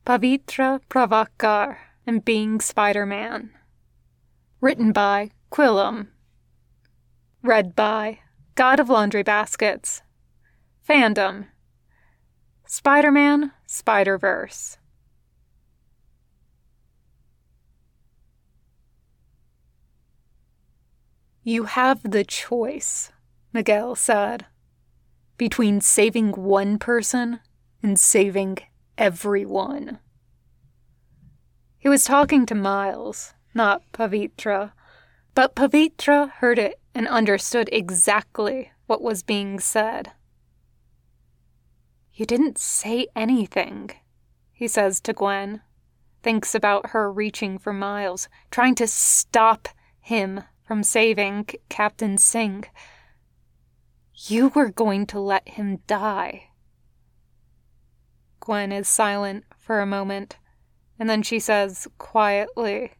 Pavitra Pravakar and Being Spider-Man. Written by Quillum. Read by God of Laundry Baskets. Fandom: Spider-Man, Spider-Verse. You have the choice, Miguel said, between saving one person and saving everyone. He was talking to Miles, not Pavitra, but Pavitra heard it and understood exactly what was being said. You didn't say anything, he says to Gwen, thinks about her reaching for Miles, trying to stop him from saving Captain Singh. You were going to let him die. Gwen is silent for a moment, and then she says quietly,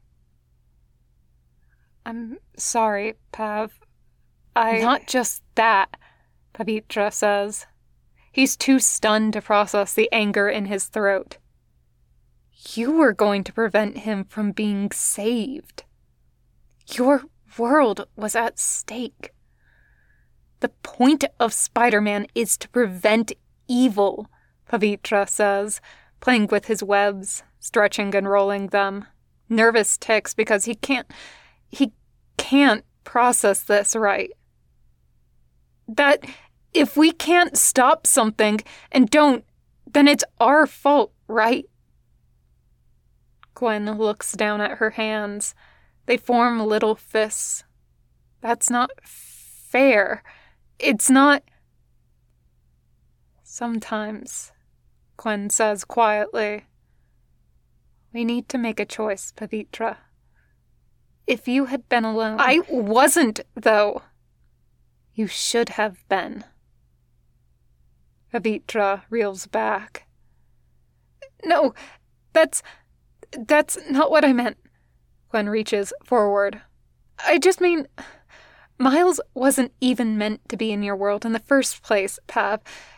I'm sorry, Pav. Not just that, Pavitra says. He's too stunned to process the anger in his throat. You were going to prevent him from being saved. Your world was at stake. The point of Spider-Man is to prevent evil, Pavitra says, playing with his webs, stretching and rolling them. Nervous ticks because he can't process this right. That if we can't stop something and don't, then it's our fault, right? Gwen looks down at her hands. They form little fists. That's not fair. It's not. Sometimes, Gwen says quietly, we need to make a choice, Pavitra. If you had been alone... I wasn't, though. You should have been. Pavitra reels back. No, that's not what I meant. Gwen reaches forward. I just mean, Miles wasn't even meant to be in your world in the first place, Pav.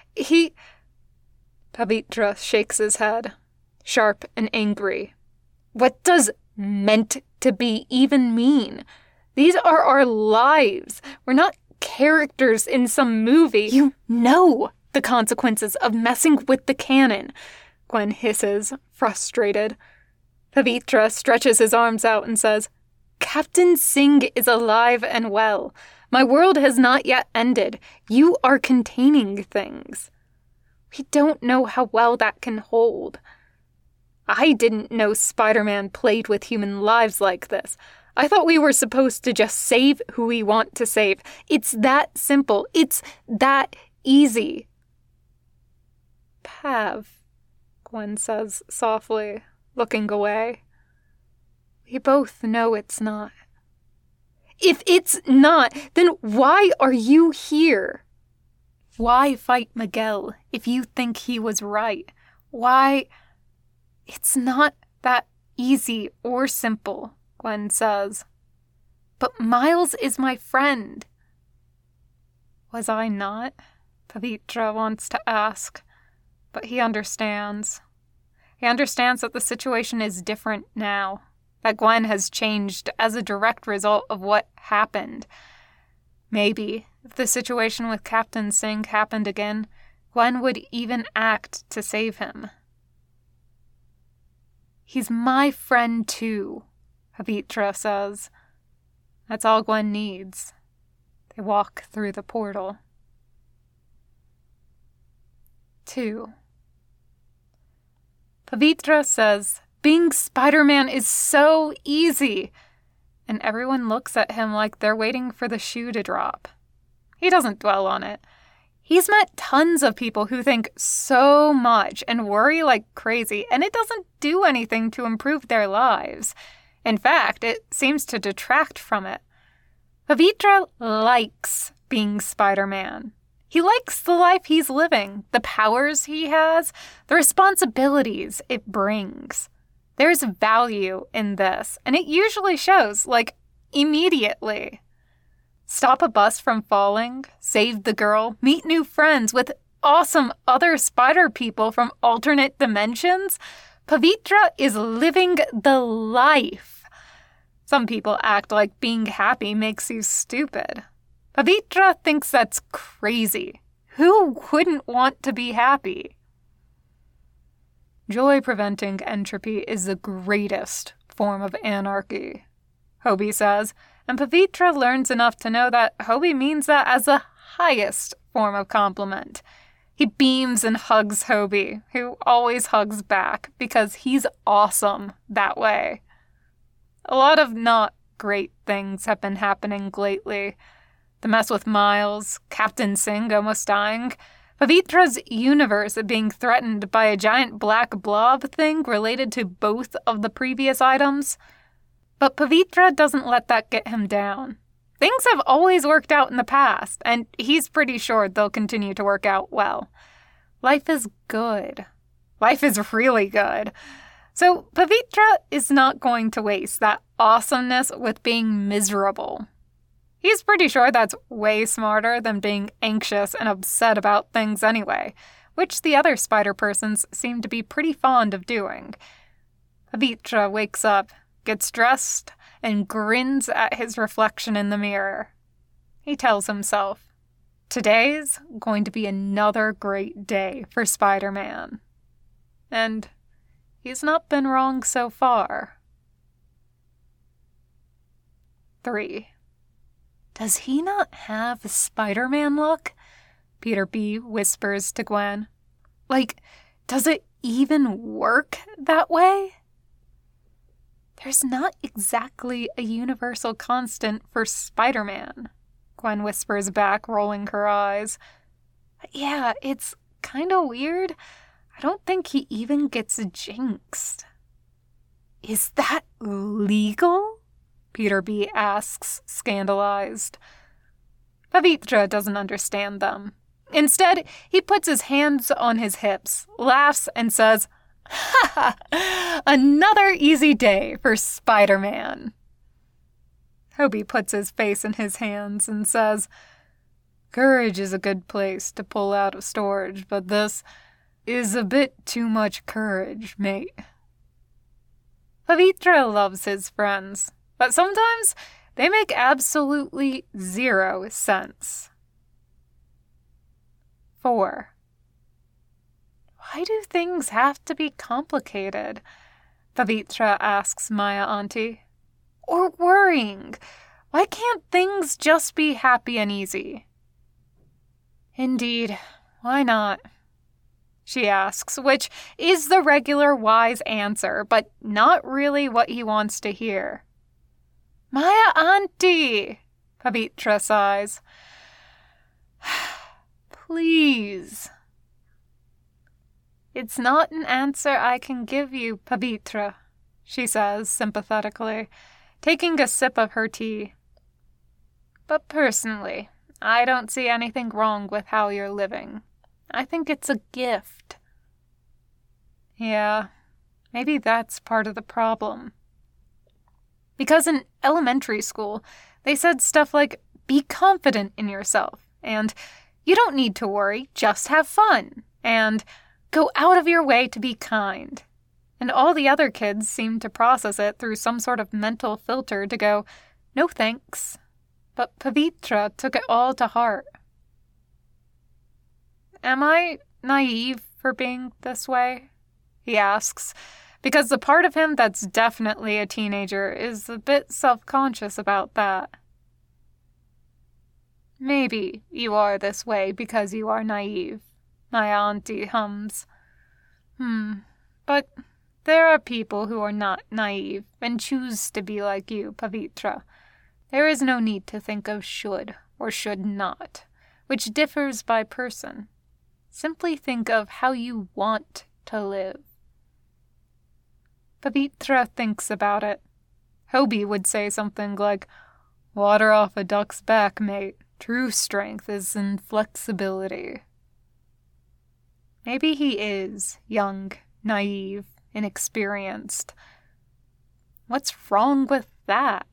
Pavitra shakes his head, sharp and angry. What does meant to be even mean? These are our lives. We're not characters in some movie. You know the consequences of messing with the canon, Gwen hisses, frustrated. Pavitra stretches his arms out and says, Captain Singh is alive and well. My world has not yet ended. You are containing things. We don't know how well that can hold. I didn't know Spider-Man played with human lives like this. I thought we were supposed to just save who we want to save. It's that simple. It's that easy. Pav, Gwen says softly, looking away. We both know it's not. If it's not, then why are you here? Why fight Miguel if you think he was right? Why? It's not that easy or simple, Gwen says. But Miles is my friend. Was I not? Pavitra wants to ask, but he understands. He understands that the situation is different now, that Gwen has changed as a direct result of what happened. Maybe, if the situation with Captain Singh happened again, Gwen would even act to save him. He's my friend too, Pavitra says. That's all Gwen needs. They walk through the portal. 2. Pavitra says, being Spider-Man is so easy, and everyone looks at him like they're waiting for the shoe to drop. He doesn't dwell on it. He's met tons of people who think so much and worry like crazy, and it doesn't do anything to improve their lives. In fact, it seems to detract from it. Pavitra likes being Spider-Man. He likes the life he's living, the powers he has, the responsibilities it brings. There's value in this, and it usually shows, like, immediately. Stop a bus from falling, save the girl, meet new friends with awesome other spider people from alternate dimensions. Pavitra is living the life. Some people act like being happy makes you stupid. Pavitra thinks that's crazy. Who wouldn't want to be happy? Joy-preventing entropy is the greatest form of anarchy, Hobie says, and Pavitra learns enough to know that Hobie means that as the highest form of compliment. He beams and hugs Hobie, who always hugs back because he's awesome that way. A lot of not great things have been happening lately. The mess with Miles, Captain Singh almost dying, Pavitra's universe being threatened by a giant black blob thing related to both of the previous items. But Pavitra doesn't let that get him down. Things have always worked out in the past, and he's pretty sure they'll continue to work out well. Life is good. Life is really good. So Pavitra is not going to waste that awesomeness with being miserable. He's pretty sure that's way smarter than being anxious and upset about things anyway, which the other spider persons seem to be pretty fond of doing. Pavitra wakes up, gets dressed, and grins at his reflection in the mirror. He tells himself, today's going to be another great day for Spider-Man. And he's not been wrong so far. 3. Does he not have Spider-Man look? Peter B. whispers to Gwen. Like, does it even work that way? There's not exactly a universal constant for Spider-Man, Gwen whispers back, rolling her eyes. Yeah, it's kind of weird. I don't think he even gets jinxed. Is that legal? Peter B. asks, scandalized. Pavitra doesn't understand them. Instead, he puts his hands on his hips, laughs, and says, "Ha ha! Another easy day for Spider-Man." Hobie puts his face in his hands and says, "Courage is a good place to pull out of storage, but this is a bit too much courage, mate." Pavitra loves his friends, but sometimes they make absolutely zero sense. 4. Why do things have to be complicated? Pavitra asks Maya Auntie. Or worrying. Why can't things just be happy and easy? Indeed, why not? She asks, which is the regular wise answer, but not really what he wants to hear. Maya Auntie, Pavitra sighs. Please. It's not an answer I can give you, Pavitra, she says sympathetically, taking a sip of her tea. But personally, I don't see anything wrong with how you're living. I think it's a gift. Yeah, maybe that's part of the problem. Because in elementary school, they said stuff like, be confident in yourself, and you don't need to worry, just have fun, and go out of your way to be kind. And all the other kids seemed to process it through some sort of mental filter to go, no thanks. But Pavitra took it all to heart. Am I naive for being this way? He asks, because the part of him that's definitely a teenager is a bit self-conscious about that. Maybe you are this way because you are naive, my auntie hums. But there are people who are not naive and choose to be like you, Pavitra. There is no need to think of should or should not, which differs by person. Simply think of how you want to live. Pavitra thinks about it. Hobie would say something like, water off a duck's back, mate. True strength is in flexibility. Maybe he is young, naive, inexperienced. What's wrong with that?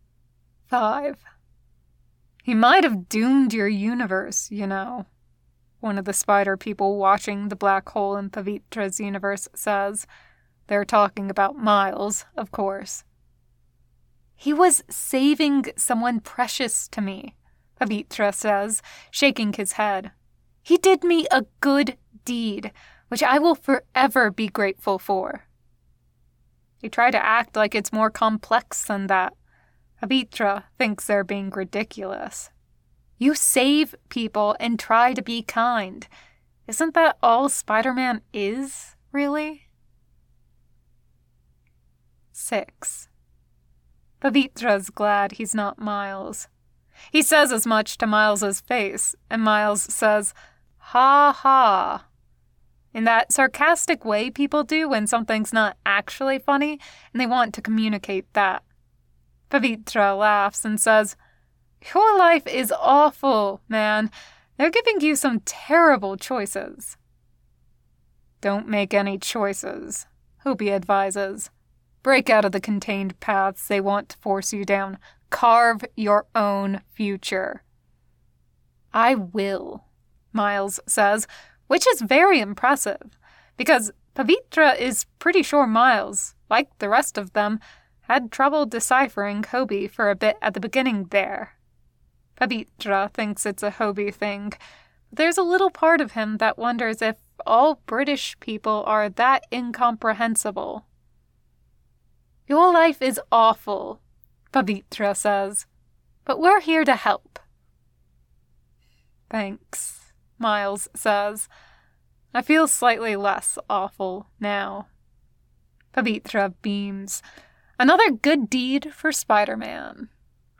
5. He might have doomed your universe, you know. one of the spider people watching the black hole in Pavitra's universe says. They're talking about Miles, of course. He was saving someone precious to me, Pavitra says, shaking his head. He did me a good deed, which I will forever be grateful for. They try to act like it's more complex than that. Pavitra thinks they're being ridiculous. You save people and try to be kind. Isn't that all Spider-Man is, really? 6. Pavitra's glad he's not Miles. He says as much to Miles's face, and Miles says, "Ha ha," in that sarcastic way people do when something's not actually funny, and they want to communicate that. Pavitra laughs and says, "Your life is awful, man. They're giving you some terrible choices." "Don't make any choices," Hobie advises. "Break out of the contained paths they want to force you down. Carve your own future." "I will," Miles says, which is very impressive, because Pavitra is pretty sure Miles, like the rest of them, had trouble deciphering Hobie for a bit at the beginning there. Pavitra thinks it's a Hobie thing, but there's a little part of him that wonders if all British people are that incomprehensible. "Your life is awful," Pavitra says, "but we're here to help." "Thanks," Miles says. "I feel slightly less awful now." Pavitra beams. Another good deed for Spider-Man.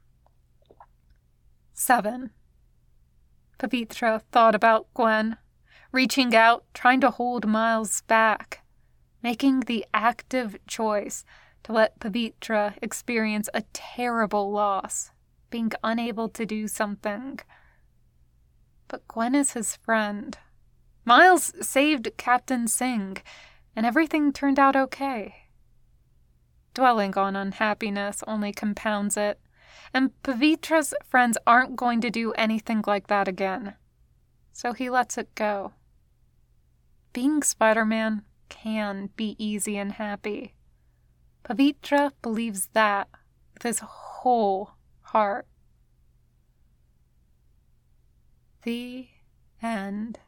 7. Pavitra thought about Gwen, reaching out, trying to hold Miles back, making the active choice to let Pavitra experience a terrible loss, being unable to do something. But Gwen is his friend. Miles saved Captain Singh, and everything turned out okay. Dwelling on unhappiness only compounds it, and Pavitra's friends aren't going to do anything like that again. So he lets it go. Being Spider-Man can be easy and happy. Pavitra believes that with his whole heart. The end.